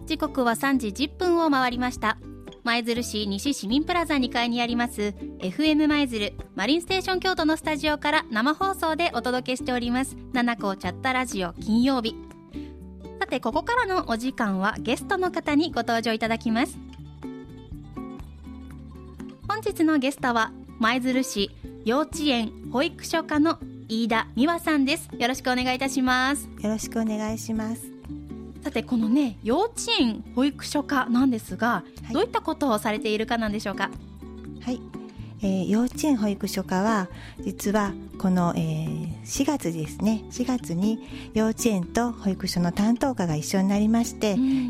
時刻は3時10分を回りました。舞鶴市西市民プラザ2階にあります FM 舞鶴マリンステーション京都のスタジオから生放送でお届けしております七子チャットラジオ金曜日。さてここからのお時間はゲストの方にご登場いただきます。本日のゲストは舞鶴市幼稚園保育所課の飯田美和さんです。よろしくお願いいたします。 よろしくお願いします。 さてこのね幼稚園保育所課なんですが、はい、どういったことをされているかなんでしょうか。 はい、幼稚園保育所課は実はこの、4月ですね、4月に幼稚園と保育所の担当課が一緒になりまして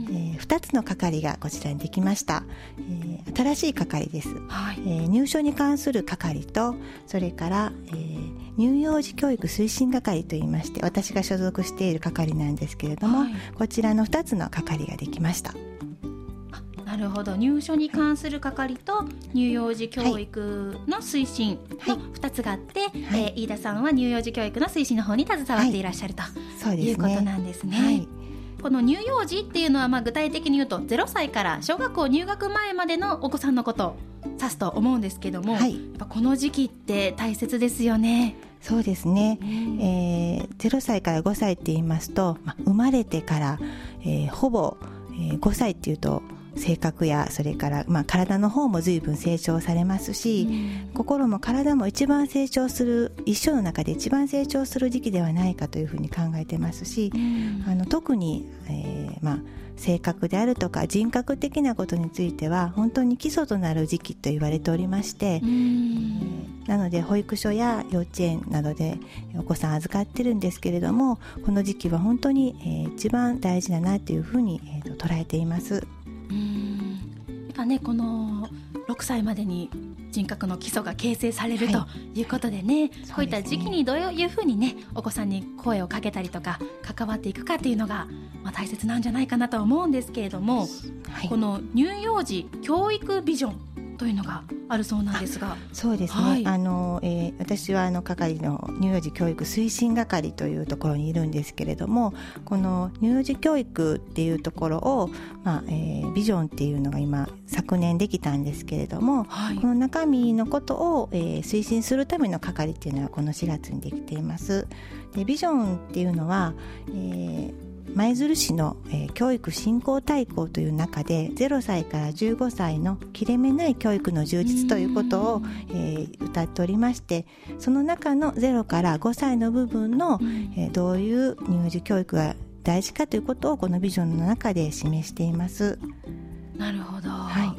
、2つの係がこちらにできました。新しい係です。はい、入所に関する係と、それから、乳幼児教育推進係といいまして、私が所属している係なんですけれども、はい、こちらの2つの係ができました。 なるほど。入所に関する係と乳幼児教育の推進の2つがあって、はい、飯田さんは乳幼児教育の推進の方に携わっていらっしゃると、はい、いうことなんですね。はい、この乳幼児っていうのは具体的に言うと0歳から小学校入学前までのお子さんのことを指すと思うんですけども、はい、やっぱこの時期って大切ですよね。 そうですね、0歳から5歳って言いますと、生まれてから、ほぼ、5歳っていうと性格やそれから、体の方も随分成長されますし、心も体も一番成長する、一生の中で一番成長する時期ではないかというふうに考えてますし、特に、性格であるとか人格的なことについては本当に基礎となる時期と言われておりまして、なので保育所や幼稚園などでお子さん預かってるんですけれども、この時期は本当に、一番大事だなというふうに、捉えています。 やっぱね、この6歳までに人格の基礎が形成されるということでね、こういった時期にどういうふうにねお子さんに声をかけたりとか関わっていくかっていうのが、大切なんじゃないかなと思うんですけれども、この乳幼児教育ビジョンというのがあるそうなんですが。 そうですね、はい、私は係の乳幼児教育推進係というところにいるんですけれども、この乳幼児教育っていうところを、ビジョンっていうのが今昨年できたんですけれども、はい、この中身のことを、推進するための係っていうのはこの4月にできています。でビジョンっていうのは、舞鶴市の、教育振興大綱という中で0歳から15歳の切れ目ない教育の充実ということを、謳っておりまして、その中の0から5歳の部分の、どういう乳幼児教育が大事かということをこのビジョンの中で示しています。 なるほど、 はい、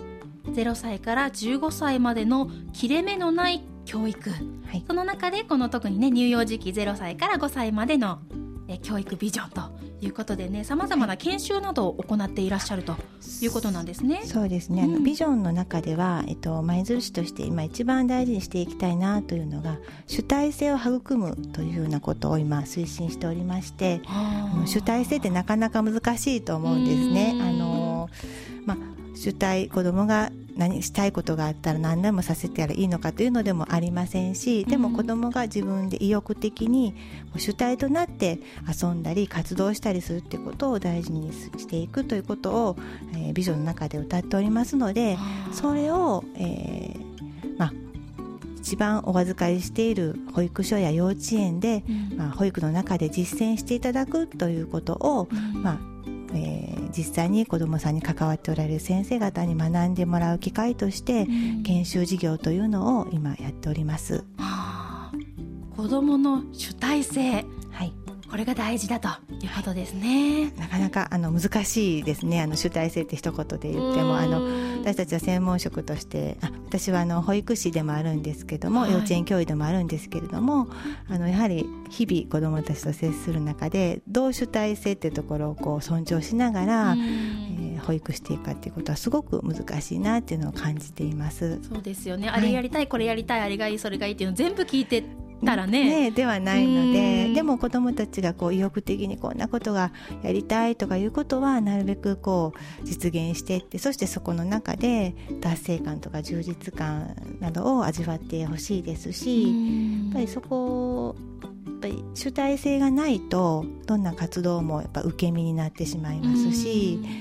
0歳から15歳までの切れ目のない教育、はい、その中でこの特にね乳幼児期0歳から5歳までの教育ビジョンということでね、さまざまな研修などを行っていらっしゃるということなんですね。 そうですね、ビジョンの中では、舞鶴市として今一番大事にしていきたいなというのが主体性を育むというようなことを今推進しておりまして、主体性ってなかなか難しいと思うんですね。主体、子供が何したいことがあったら何でもさせてやらいいのかというのでもありませんし、でも子どもが自分で意欲的に主体となって遊んだり活動したりするということを大事にしていくということを、ビジョンの中で歌っておりますので、それを、一番お預かりしている保育所や幼稚園で、保育の中で実践していただくということを、実際に子どもさんに関わっておられる先生方に学んでもらう機会として、研修事業というのを今やっております。 子どもの主体性、 はい、 これが大事だということですね。 なかなか難しいですね。主体性って一言で言っても私たちは専門職として私は保育士でもあるんですけども、幼稚園教諭でもあるんですけれども、やはり日々子どもたちと接する中でどう主体性っていうところを尊重しながら、保育していくかっていうことはすごく難しいなっていうのを感じています。 そうですよね、あれやりたい、これやりたい、あれがいいそれがいいっていうのを全部聞いてたらね、 ではないので、でも子どもたちが意欲的にこんなことがやりたいとかいうことはなるべく実現していって、そしてそこの中で達成感とか充実感などを味わってほしいですし、やっぱりそこ主体性がないとどんな活動もやっぱ受け身になってしまいますし、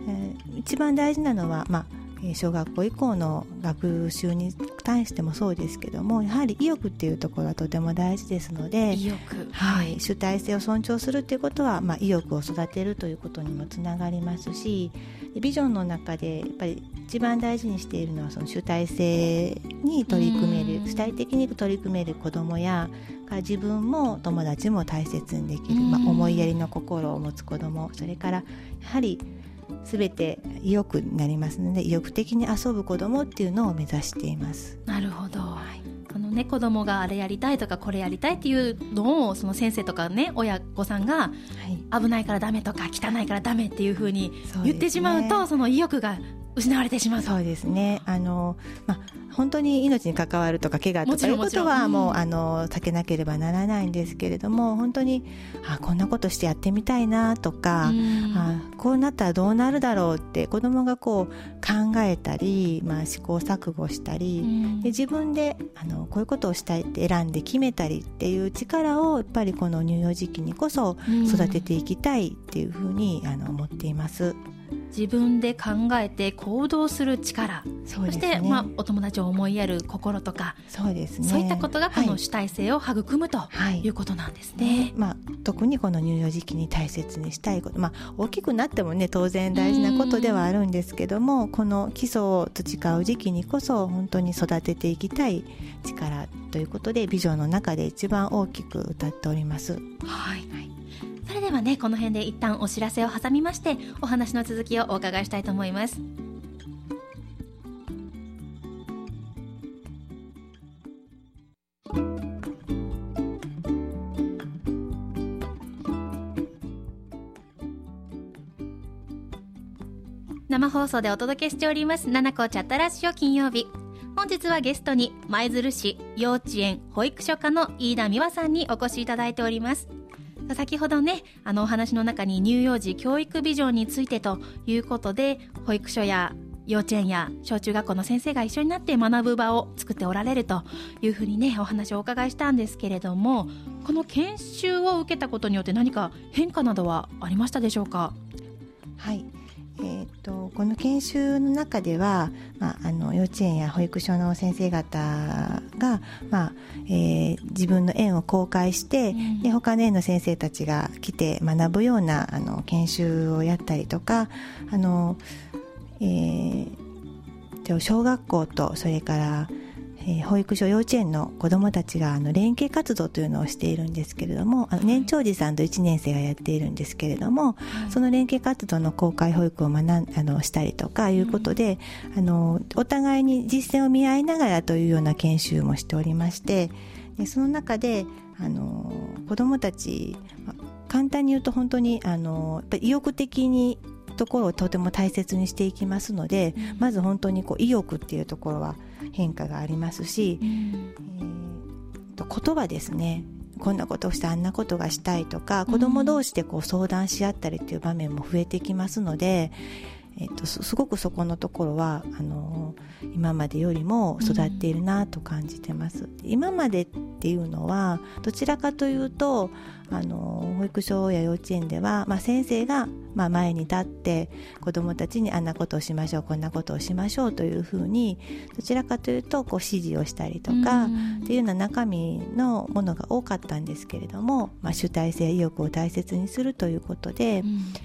一番大事なのは、小学校以降の学習に対してもそうですけども、やはり意欲っていうところはとても大事ですので、 意欲、 主体性を尊重するということは、意欲を育てるということにもつながりますし、ビジョンの中でやっぱり一番大事にしているのはその主体性に取り組める、主体的に取り組める子どもや自分も友達も大切にできる、思いやりの心を持つ子ども、それからやはり全て意欲になりますので、意欲的に遊ぶ子どもっていうのを目指しています。 なるほど、子どもがあれやりたいとかこれやりたいっていうのをその先生とかね、親御さんが危ないからダメとか汚いからダメっていう風に言ってしまうと、その意欲が失われてしまうと。 そうですね、本当に命に関わるとか怪我とかいうことはもう避けなければならないんですけれども、本当にこんなことしてやってみたいなとか、こうなったらどうなるだろうって子どもがこう考えたり、試行錯誤したり、で自分でこういうことをしたいって選んで決めたりっていう力をやっぱりこの乳幼児期にこそ育てていきたいっていうふうに思っています。 自分で考えて行動する力、そして、お友達を思いやる心とか、 そうですね、 そういったことがこの主体性を育むということなんですね。 特にこの乳幼児期に大切にしたいこと、大きくなってもね当然大事なことではあるんですけども、この基礎を培う時期にこそ本当に育てていきたい力ということで、ビジョンの中で一番大きく歌っております。 それではね、この辺で一旦お知らせを挟みまして、お話の続きをお伺いしたいと思います。生放送でお届けしておりますななこチャットラッシュ金曜日。本日はゲストに舞鶴市幼稚園保育所課の飯田美和さんにお越しいただいております。先ほどね、お話の中に乳幼児教育ビジョンについてということで、保育所や幼稚園や小中学校の先生が一緒になって学ぶ場を作っておられるというふうにね、お話をお伺いしたんですけれども、この研修を受けたことによって何か変化などはありましたでしょうか？ はい、この研修の中では、幼稚園や保育所の先生方が、自分の園を公開して、で他の園の先生たちが来て学ぶような研修をやったりとか、小学校とそれから保育所幼稚園の子どもたちが連携活動というのをしているんですけれども、年長児さんと1年生がやっているんですけれども、その連携活動の公開保育をしたりとかいうことで、お互いに実践を見合いながらというような研修もしておりまして、でその中で子どもたち、簡単に言うと本当にやっぱり意欲的にところをとても大切にしていきますので、まず本当に意欲っていうところは変化がありますし、言葉ですね、こんなことをしてあんなことがしたいとか、子ども同士で相談し合ったりっていう場面も増えてきますので、すごくそこのところは今までよりも育っているなと感じてます。今までっていうのはどちらかというと保育所や幼稚園では、先生が前に立って子どもたちにあんなことをしましょう、こんなことをしましょうというふうに、どちらかというと指示をしたりとかっていうような中身のものが多かったんですけれども、主体性、意欲を大切にするということで、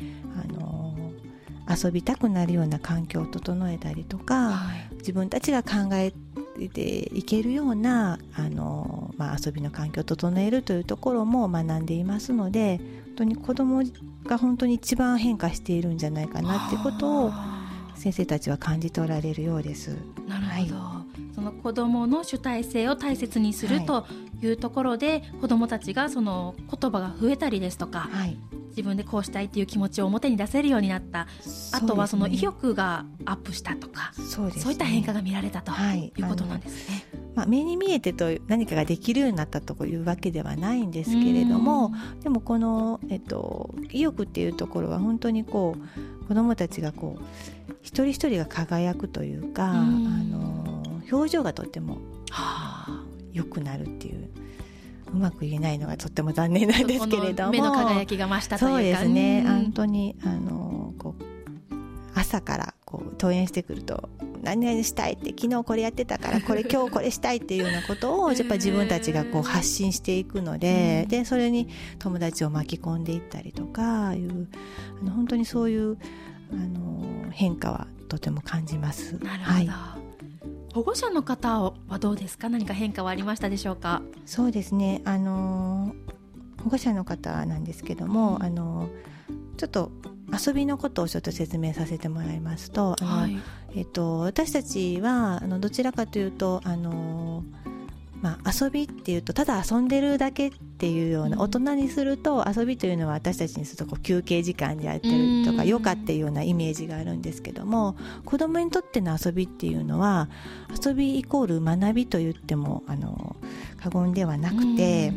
遊びたくなるような環境を整えたりとか、自分たちが考えていけるような遊びの環境を整えるというところも学んでいますので、本当に子どもが本当に一番変化しているんじゃないかなってことを先生たちは感じておられるようです。 なるほど、その子どもの主体性を大切にするというところで、子どもたちがその言葉が増えたりですとか、自分でこうしたいっていう気持ちを表に出せるようになった、あとはその意欲がアップしたとか、そういった変化が見られたということなんですね。 目に見えてと何かができるようになったというわけではないんですけれども、でもこの、意欲っていうところは本当に子どもたちが一人一人が輝くというか、表情がとっても良くなるっていう、うまく言えないのがとっても残念なんですけれども、 目の輝きが増したというか、 そうですね、本当に朝からこう登園してくると何々したいって、昨日これやってたから今日これしたいっていうようなことをやっぱり自分たちがこう発信していくので、でそれに友達を巻き込んでいったりとかいう本当にそういう変化はとても感じます。 なるほど、保護者の方はどうですか？何か変化はありましたでしょうか？ そうですね、保護者の方なんですけども、ちょっと遊びのことをちょっと説明させてもらいますと、私たちはどちらかというと遊びっていうとただ遊んでるだけっていうような、大人にすると遊びというのは私たちにするとこう休憩時間でやってるとか余暇っていうようなイメージがあるんですけども、子供にとっての遊びっていうのは遊びイコール学びと言っても過言ではなくて、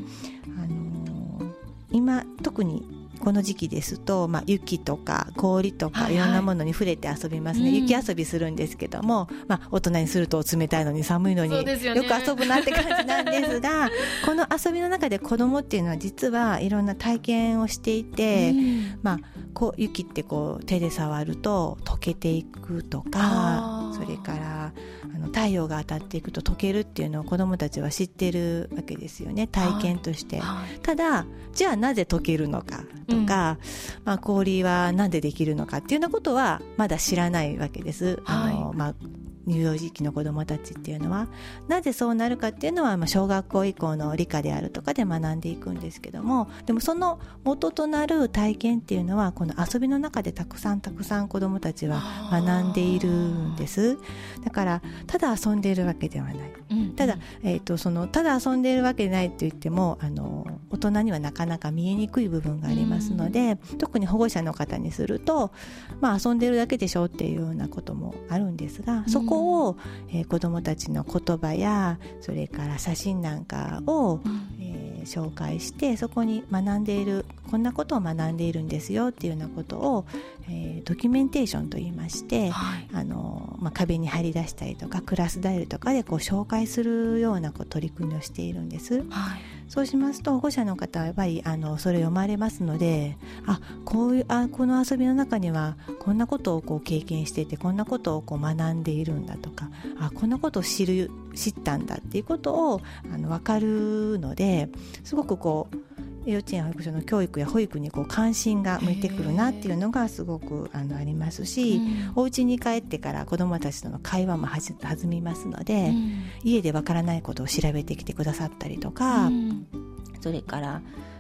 今特にこの時期ですと、雪とか氷とかいろんなものに触れて遊びますね、雪遊びするんですけども、大人にすると冷たいのに寒いのによく遊ぶなって感じなんですがこの遊びの中で子供っていうのは実はいろんな体験をしていて、こう雪ってこう手で触ると溶けていくとか、それから太陽が当たっていくと溶けるっていうのを子どもたちは知ってるわけですよね、体験として、ただじゃあなぜ溶けるのかとか、氷はなんでできるのかっていうようなことはまだ知らないわけです。乳幼児期の子どもたちっていうのはなぜそうなるかっていうのは、小学校以降の理科であるとかで学んでいくんですけども、でもその元となる体験っていうのはこの遊びの中でたくさん子どもたちは学んでいるんです。だからただ遊んでいるわけではない、ただ、ただ遊んでいるわけでないと言っても大人にはなかなか見えにくい部分がありますので、特に保護者の方にすると、遊んでるだけでしょっていうようなこともあるんですが、そこを、子どもたちの言葉やそれから写真なんかを、紹介して、そこに学んでいるこんなことを学んでいるんですよっていうようなことを、ドキュメンテーションといいまして、壁に貼り出したりとかクラスダイヤルとかでこう紹介するような取り組みをしているんです。そうしますと保護者の方はやっぱりそれを読まれますので、この遊びの中にはこんなことをこう経験していて、こんなことをこう学んでいるんだとか、こんなことを知ったんだっていうことを分かるので、すごくこう幼稚園保育所の教育や保育にこう関心が向いてくるなっていうのがすごくありますし、お家に帰ってから子どもたちとの会話も弾みますので、家でわからないことを調べてきてくださったりとか、それから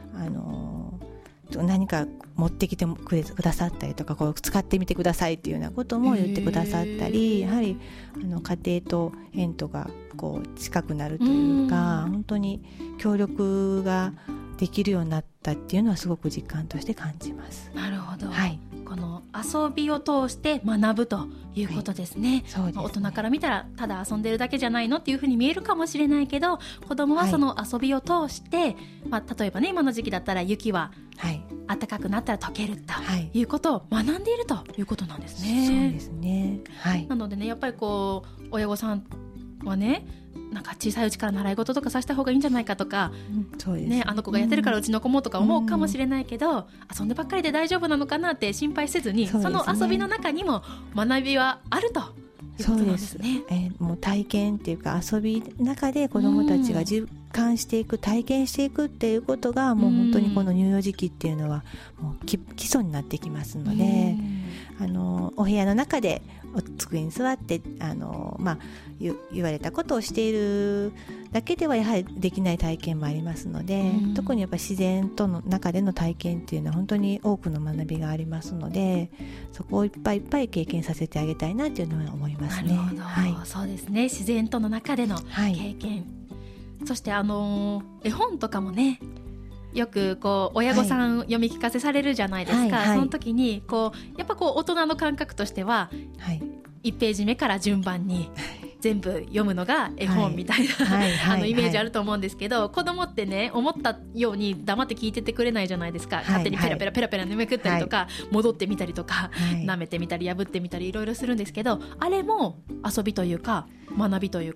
何か持ってきてくださったりとか、こう使ってみてくださいっていうようなことも言ってくださったり、やはり家庭と園とがこう近くなるというか、本当に協力ができるようになったっていうのはすごく実感として感じます。 なるほど、この遊びを通して学ぶということですね。そうですね。大人から見たらただ遊んでるだけじゃないのっていうふうに見えるかもしれないけど、子供はその遊びを通して、例えばね、今の時期だったら雪は暖かくなったら溶けるということを学んでいるということなんですね。 そうですね、 なのでね、やっぱりこう親御さんはね、なんか小さいうちから習い事とかさせた方がいいんじゃないかとか、 そうですね、 あの子がやってるからうちの子もとか思うかもしれないけど、遊んでばっかりで大丈夫なのかなって心配せずに、 その遊びの中にも学びはあるということなんですね。 もう体験っていうか遊びの中で子どもたちが実感していく、体験していくっていうことがもう本当にこの乳幼児期っていうのはもう基礎になってきますので、お部屋の中でお机に座って言われたことをしているだけではやはりできない体験もありますので、特にやっぱり自然との中での体験っていうのは本当に多くの学びがありますので、そこをいっぱいいっぱい経験させてあげたいなというのは思いますね。 なるほど、そうですね、自然との中での経験、そして絵本とかもね、よくこう親御さん読み聞かせされるじゃないですか、その時にやっぱ大人の感覚としては、1ページ目から順番に全部読むのが絵本みたいな、イメージあると思うんですけど、子供ってね、思ったように黙って聞いててくれないじゃないですか。勝手にペラペラペラペラめくったりとか、戻ってみたりとか、舐めてみたり破ってみたりいろいろするんですけど、あれも遊びというか学びというか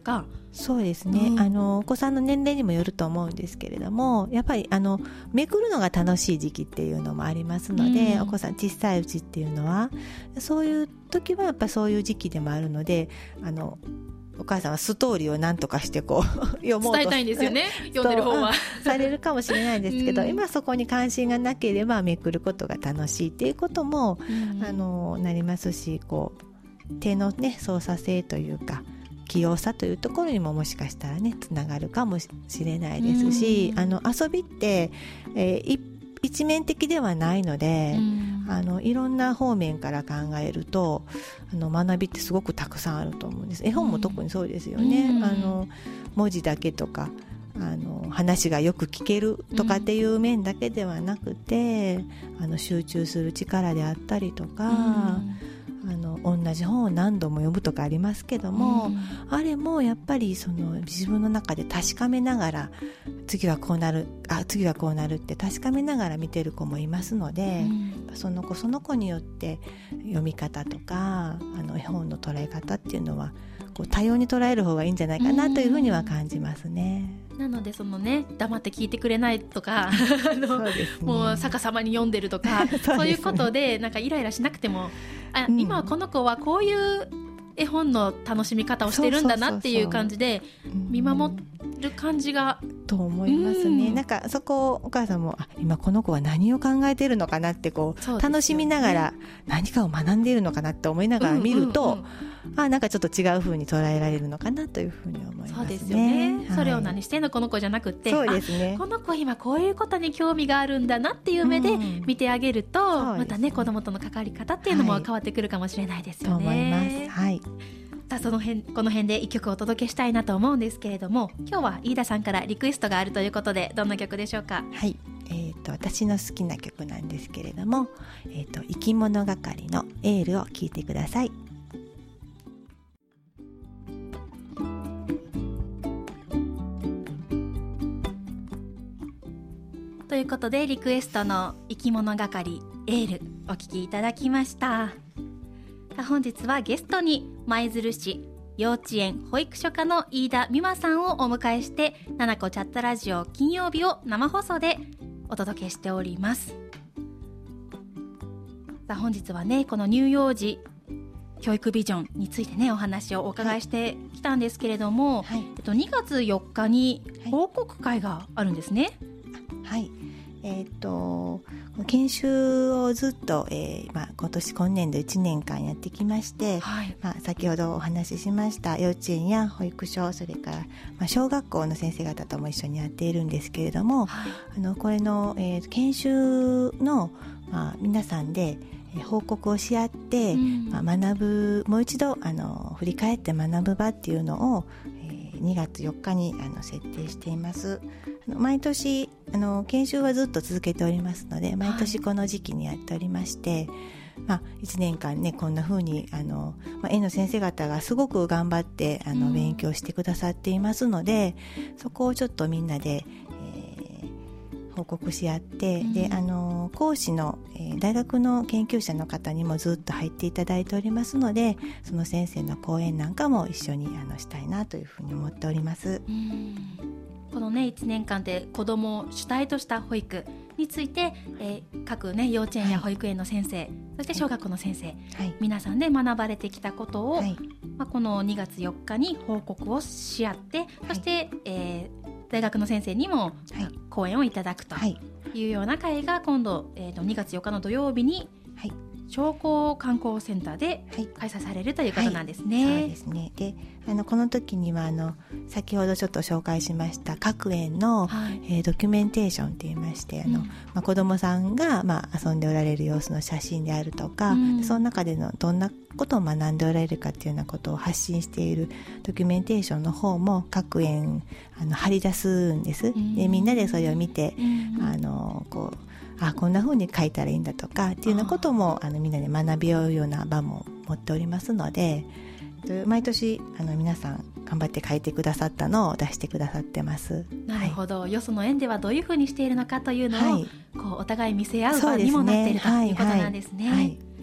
そうですね、お子さんの年齢にもよると思うんですけれども、やっぱりめくるのが楽しい時期っていうのもありますので、お子さん小さいうちっていうのはそういう時はやっぱりそういう時期でもあるので、お母さんはストーリーを何とかしてこう読もうと伝えたいんですよね読んでる方はされるかもしれないですけど、今そこに関心がなければめくることが楽しいっていうことも、なりますし、こう手のね操作性というか器用さというところにももしかしたらねつながるかもしれないですし、遊びって、一面的ではないので、いろんな方面から考えると学びってすごくたくさんあると思うんです。絵本も特にそうですよね、文字だけとか話がよく聞けるとかっていう面だけではなくて、集中する力であったりとか、同じ本を何度も読むとかありますけども、あれもやっぱりその自分の中で確かめながら次はこうなるって確かめながら見てる子もいますので、その子によって読み方とか絵本の捉え方っていうのはこう多様に捉える方がいいんじゃないかなというふうには感じますね。 なのでそのね黙って聞いてくれないとかそうですね、もう逆さまに読んでるとかそういうことでなんかイライラしなくても今はこの子はこういう絵本の楽しみ方をしてるんだなっていう感じで見守る感じがと思いますね。なんかそこをお母さんも今この子は何を考えているのかなってこう楽しみながら何かを学んでいるのかなって思いながら見ると、なんかちょっと違う風に捉えられるのかなというふうに思いますね。 そうですよね、それを何してんのこの子じゃなくて、そうですね、この子今こういうことに興味があるんだなっていう目で見てあげると、またね子供との関わり方っていうのも変わってくるかもしれないですよね。 と思います。はい。 さあこの辺で一曲お届けしたいなと思うんですけれども、今日は飯田さんからリクエストがあるということでどんな曲でしょうか？ はい、私の好きな曲なんですけれども、生き物係のエールを聴いてください。 ということでリクエストの生き物係エールお聴きいただきました。本日はゲストに舞鶴市幼稚園保育所課の飯田美誠さんをお迎えして、ななこチャットラジオ金曜日を生放送でお届けしております。本日はねこの乳幼児教育ビジョンについてねお話をお伺いしてきたんですけれども、2月4日に報告会があるんですね。 はい、研修をずっと、今年度1年間やってきまして、先ほどお話ししました幼稚園や保育所、それから、小学校の先生方とも一緒にやっているんですけれども、これの、研修の、皆さんで報告をし合って、学ぶ、もう一度振り返って学ぶ場っていうのを、2月4日に設定しています。毎年研修はずっと続けておりますので、毎年この時期にやっておりまして、1年間ねこんな風に園の先生方がすごく頑張って勉強してくださっていますので、そこをちょっとみんなで、報告し合って、で講師の、大学の研究者の方にもずっと入っていただいておりますので、その先生の講演なんかも一緒にしたいなというふうに思っております。 このね1年間で子どもを主体とした保育について、各ね幼稚園や保育園の先生、そして小学校の先生、皆さんで学ばれてきたことを、この2月4日に報告をし合って、そして、大学の先生にも講演をいただくというような会が今度、2月4日の土曜日に商工観光センターで開催されるということなんですね。 そうですね。でこの時には先ほどちょっと紹介しました各園の、ドキュメンテーションといいまして、子どもさんが、遊んでおられる様子の写真であるとか、その中でのどんなことを学んでおられるかというようなことを発信しているドキュメンテーションの方も各園貼り出すんです。でみんなでそれを見て、こんな風に書いたらいいんだとかっていうようなこともみんなで学び合うような場も持っておりますので、毎年皆さん頑張って書いてくださったのを出してくださってます。 なるほど、よその園ではどういう風にしているのかというのを、こうお互い見せ合う場にもなっているということなんですね。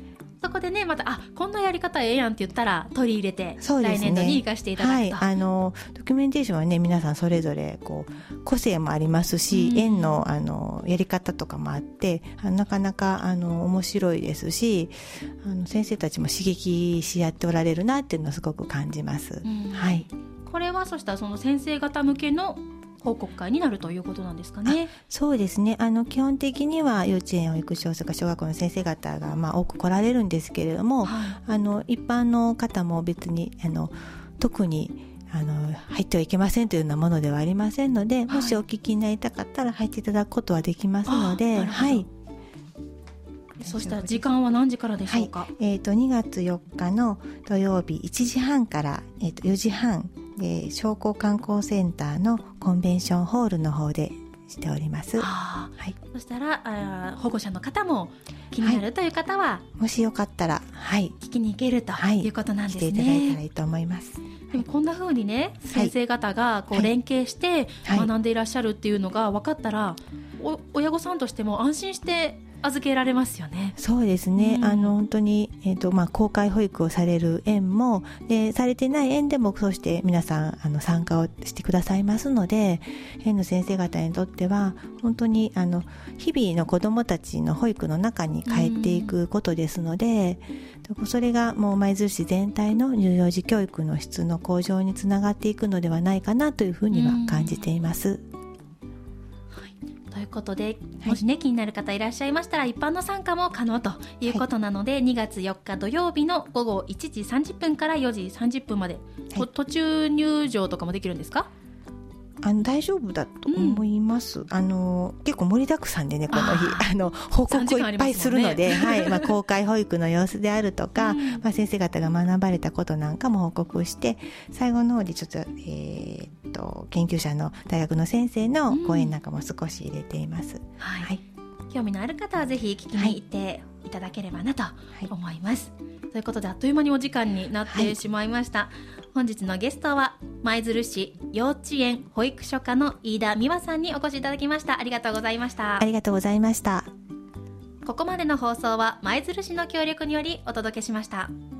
そこでねまたこんなやり方ええやんって言ったら取り入れて、 そうですね、 来年度に生かしていただくと、 はい、ドキュメンテーションはね皆さんそれぞれこう個性もありますし、園のやり方とかもあってなかなか面白いですし、先生たちも刺激し合っておられるなっていうのをすごく感じます、はい、 これはそしたらその先生方向けの報告会になるということなんですかね。 そうですね、基本的には幼稚園保育所それから小学校の先生方が多く来られるんですけれども、はい、一般の方も別に特に入ってはいけませんというようなものではありませんので、はい、もしお聞きになりたかったら入っていただくことはできますので、はい、 そしたら時間は何時からでしょうか。 はい、2月4日の土曜日1時半から、4時半商工観光センターのコンベンションホールの方でしております。はい、 そしたら保護者の方も気になるという方は、 もしよかったら、はい、 聞きに行けるということなんですね。 来ていただいたらいいと思います。 でもこんな風にね、先生方がこう連携して学んでいらっしゃるっていうのが分かったら、親御さんとしても安心して預けられますよね。 そうですね、本当に、公開保育をされる園もでされてない園でもそうして皆さん参加をしてくださいますので、園の先生方にとっては本当に日々の子どもたちの保育の中に帰っていくことですので、それがもう舞鶴市全体の乳幼児教育の質の向上につながっていくのではないかなというふうには感じています。 ということで、もしね気になる方いらっしゃいましたら一般の参加も可能ということなので、2月4日土曜日の午後1時30分から4時30分まで、途中入場とかもできるんですか。 大丈夫だと思います、結構盛りだくさんでねこの日報告をいっぱいするので、はい公開保育の様子であるとか、先生方が学ばれたことなんかも報告して、最後の方でちょっと、研究者の大学の先生の講演なんかも少し入れています、 興味のある方はぜひ聞きに行っていただければなと思います、ということであっという間にお時間になってしまいました、本日のゲストは舞鶴市幼稚園保育所課の飯田美和さんにお越しいただきました。ありがとうございました。 ありがとうございました。 ここまでの放送は舞鶴市の協力によりお届けしました。